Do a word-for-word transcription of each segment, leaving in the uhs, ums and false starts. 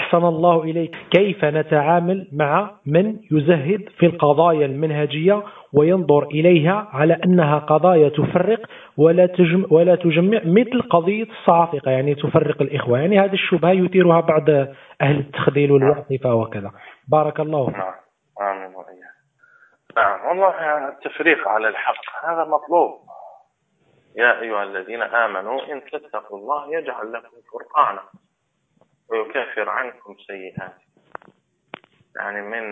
أحسن الله إليك، كيف نتعامل مع من يزهد في القضايا المنهجية وينظر إليها على أنها قضايا تفرق ولا تجمع, ولا تجمع مثل قضية الصعافقة، يعني تفرق الإخوة؟ يعني هذه الشبهة يثيرها بعض أهل التخذيل والوعطفة وكذا. بارك الله فيك. نعم آمين وإياك. نعم والله التفريق على الحق هذا مطلوب. يا أيها الذين آمنوا إن تتقوا الله يجعل لكم فرقانا ويكفر عنكم سيئات. يعني من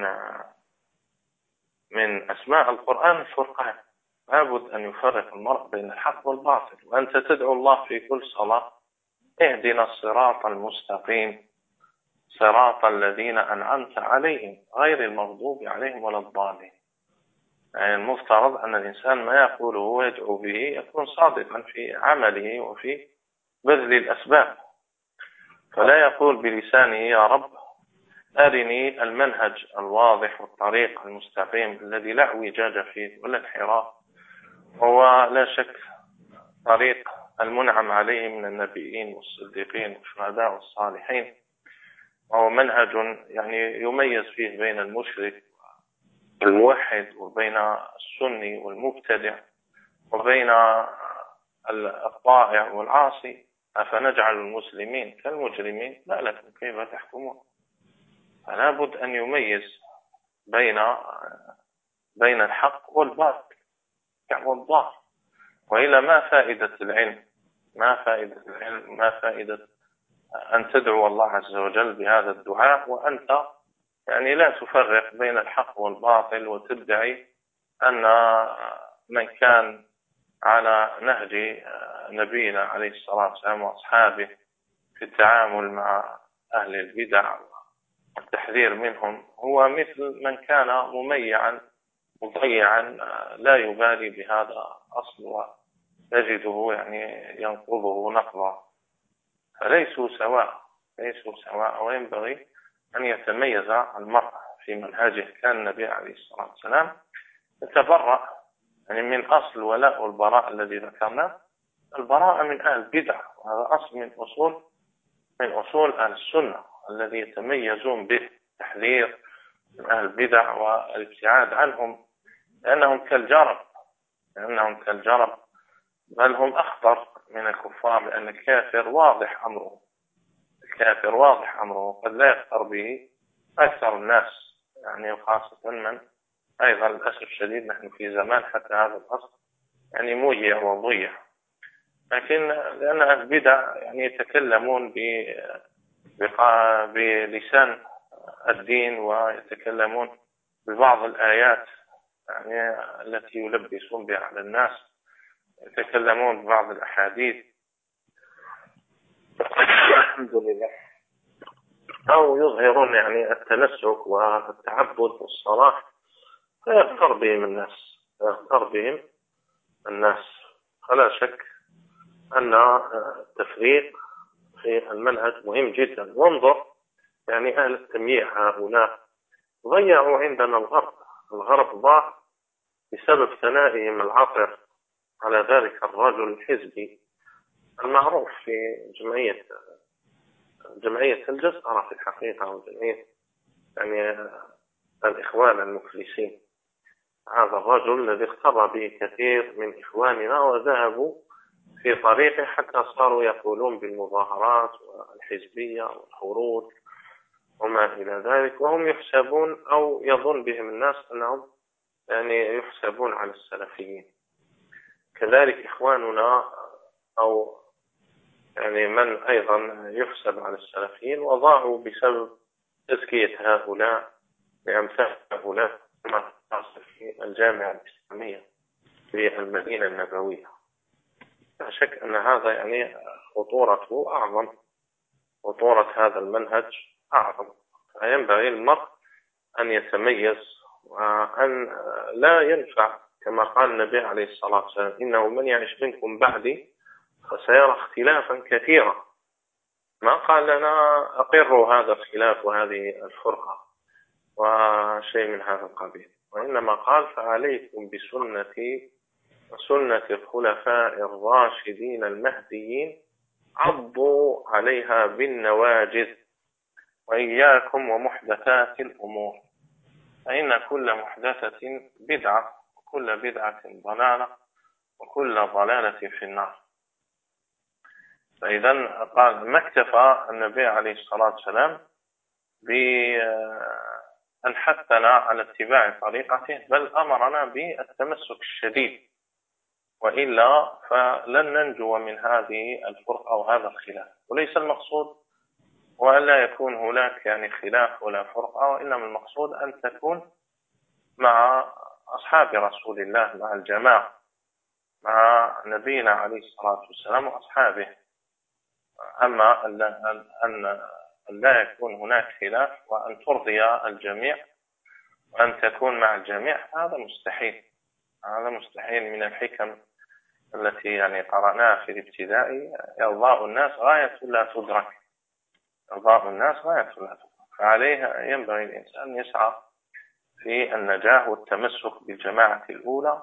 من أسماء القرآن الفرقان. لابد أن يفرق المرء بين الحق والباطل. وأنت تدعو الله في كل صلاة اهدنا الصراط المستقيم صراط الذين أنعمت عليهم غير المغضوب عليهم ولا الضالين. يعني المفترض أن الإنسان ما يقوله ويدعو به يكون صادقا في عمله وفي بذل الأسباب، فلا يقول بلسانه يا رب أرني المنهج الواضح والطريق المستقيم الذي لا اعوجاج فيه ولا انحراف، هو لا شك طريق المنعم عليه من النبيين والصديقين والشهداء والصالحين، وهو منهج يعني يميز فيه بين المشرك والموحد وبين السني والمبتدع وبين الطائع والعاصي. أفنجعل المسلمين كالمجرمين ما لكم كيف تحكمون. فلا بد أن يميز بين بين الحق والباطل والضال، وإلا ما فائدة العلم، ما فائدة العلم، ما فائدة أن تدعو الله عز وجل بهذا الدعاء وأنت يعني لا تفرق بين الحق والباطل، وتدعي أن من كان على نهج نبينا عليه الصلاة والسلام وأصحابه في التعامل مع أهل البدع والتحذير منهم هو مثل من كان مميعا مضيعا لا يبالي بهذا أصل وتجده يعني ينقضه نقضا. فليسوا سواء ليسوا سواء وينبغي أن يتميز المرء في منهجه. كان النبي عليه الصلاة والسلام يتبرأ يعني من أصل ولاء والبراء الذي ذكرناه، البراءة من أهل البدع، وهذا أصل من أصول من أصول أهل السنة الذي يتميزون به تحذير من أهل البدع والابتعاد عنهم، لأنهم كالجرب لأنهم كالجرب بل هم أخطر من الكفار، لأن الكافر واضح أمره الكافر واضح أمره قد لا يخطر به أكثر الناس، يعني وخاصة من أيضا للأسف الشديد نحن في زمان حتى هذا الأصل يعني موجع وضيع. لكن لأن أهل البدع يعني يتكلمون بلسان الدين ويتكلمون ببعض الآيات يعني التي يلبسون بها على الناس، يتكلمون ببعض الأحاديث الحمد لله، أو يظهرون يعني التنسك والتعبد والصلاة، فيغتر بهم الناس يغتر بهم الناس فلا شك أن التفريق في المنهج مهم جدا. وانظر يعني أهل التمييع هؤلاء ضيعوا عندنا الغرب الغرب ضاع بسبب ثنائهم العطر على ذلك الرجل الحزبي المعروف في جمعية جمعية الجزائر في الحقيقة، وجمعية يعني الإخوان المفلسين. هذا الرجل الذي اختبر به كثير من إخواننا وذهبوا في طريقه حتى صاروا يقولون بالمظاهرات والحزبية والخروج وما إلى ذلك، وهم يحسبون أو يظن بهم الناس أنهم يعني يحسبون على السلفيين. كذلك إخواننا أو يعني من أيضا يحسب على السلفيين وضاعوا بسبب تزكية هؤلاء بأمثال هؤلاء كما حصل في الجامعة الإسلامية في المدينة النبوية. لا شك أن هذا يعني خطورته أعظم، خطورة هذا المنهج أعظم. فينبغي المرء أن يتميز وأن لا ينفع كما قال النبي عليه الصلاة والسلام إنه من يعيش منكم بعدي فسيرى اختلافا كثيرا. ما قال لنا أقروا هذا الخلاف وهذه الفرقة وشيء من هذا القبيل، وإنما قال فعليكم بسنتي وسنة الخلفاء الراشدين المهديين عضوا عليها بالنواجذ. وإياكم ومحدثات الأمور، فإن كل محدثة بدعة وكل بدعة ضلالة وكل ضلالة في النار. فإذا قال ما اكتفى النبي عليه الصلاة والسلام بأن حثنا على اتباع طريقته، بل أمرنا بالتمسك الشديد، وإلا فلن ننجو من هذه الفرقة وهذا الخلاف. وليس المقصود وأن لا يكون هناك يعني خلاف ولا فرقة، وإنما المقصود أن تكون مع أصحاب رسول الله، مع الجماعة، مع نبينا عليه الصلاة والسلام وأصحابه. أما أن لا يكون هناك خلاف وأن ترضي الجميع وأن تكون مع الجميع، هذا مستحيل. هذا مستحيل. من الحكم التي يعني قرأناها في الابتدائي: إرضاء الناس غاية لا تدرك. إرضاء الناس غاية لا تدرك. فعليه ينبغي الإنسان أن يسعى في النجاح والتمسك بالجماعة الأولى،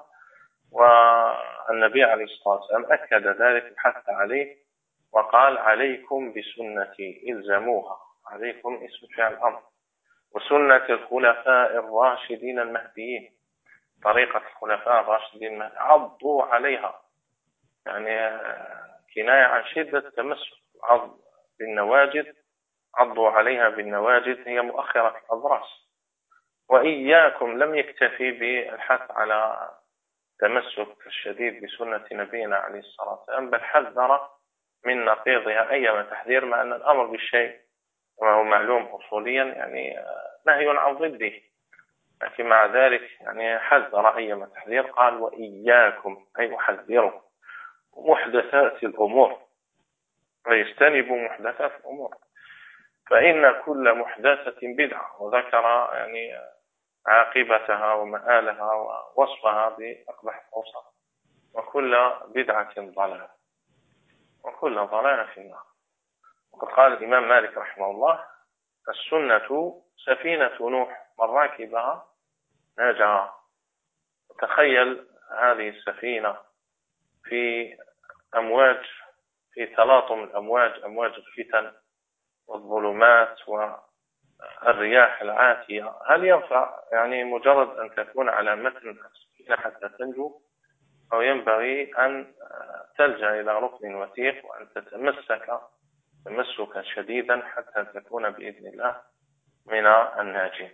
والنبي عليه الصلاة والسلام أكد ذلك وحث عليه وقال: عليكم بسنتي إلزموها. عليكم اسم فعل الأمر. وسنة الخلفاء الراشدين المهديين، طريقة الخلفاء الراشدين المهديين، عضوا عليها، يعني كناية عن شدة التمسك. عض بالنواجد، عضوا عليها بالنواجد، هي مؤخرة الأضراس. وإياكم لم يكتفي بالحث على التمسك الشديد بسنة نبينا عليه الصلاة والسلام، بل حذر من نقيضها أيما تحذير، مع أن الأمر بالشيء وهو معلوم أصوليا يعني نهي عن ضده، لكن مع ذلك يعني حذر أيما تحذير. قال: وإياكم، أي أحذركم، محدثات الأمور، ويجتنبوا محدثات الأمور، فإن كل محدثة بدعة. وذكر يعني عاقبتها ومآلها ووصفها بأقبح الأوصاف: وكل بدعة ضلالة وكل ضلالة في النار. وقد قال الإمام مالك رحمه الله: السنة سفينة نوح، من راكبها نجا. تخيل هذه السفينة في أمواج، في تلاطم الأمواج، أمواج الفتن والظلمات والرياح العاتية. هل ينفع يعني مجرد أن تكون على متن السفينة حتى تنجو، أو ينبغي أن تلجأ إلى ركن وثيق وأن تتمسك تمسكا شديدا حتى تكون بإذن الله من الناجين؟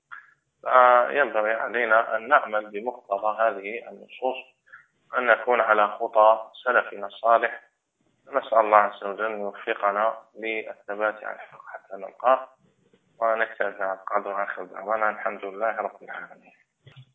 فينبغي علينا أن نعمل بمقتضى هذه النصوص، أن نكون على خطى سلفنا الصالح. نسأل الله عز وجل أن يوفقنا للثبات على الحق حتى نلقاه، ونكتفي بهذا القدر. آخر دعوانا الحمد لله رب العالمين.